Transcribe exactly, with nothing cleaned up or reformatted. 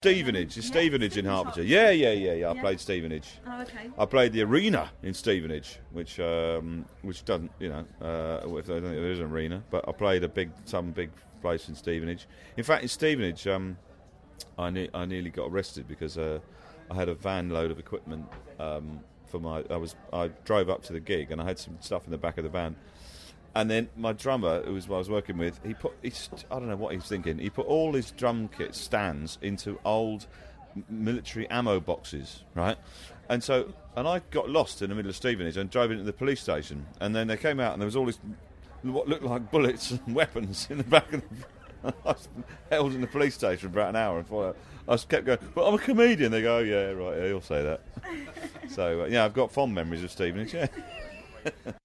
Stevenage, it's Yeah, Stevenage in Stevenage Hertfordshire. Hot. Yeah, yeah, yeah, yeah. I Yeah. played Stevenage. Oh, okay. I played the arena in Stevenage, which um, which doesn't, you know, uh, if I don't think there is an arena, but I played a big, some big place in Stevenage. In fact, in Stevenage, um, I ne- I nearly got arrested because uh, I had a van load of equipment um, for my. I was I drove up to the gig and I had some stuff in the back of the van. And then my drummer, who was who I was working with, he put, he st- I don't know what he was thinking, he put all his drum kit stands into old m- military ammo boxes, right? And so, and I got lost in the middle of Stevenage and drove into the police station. And then they came out and there was all this, what looked like bullets and weapons in the back of the... I was held in the police station for about an hour and four I just kept going, but I'm a comedian. They go, oh, yeah, right, yeah, you'll say that. So, uh, yeah, I've got fond memories of Stevenage, yeah.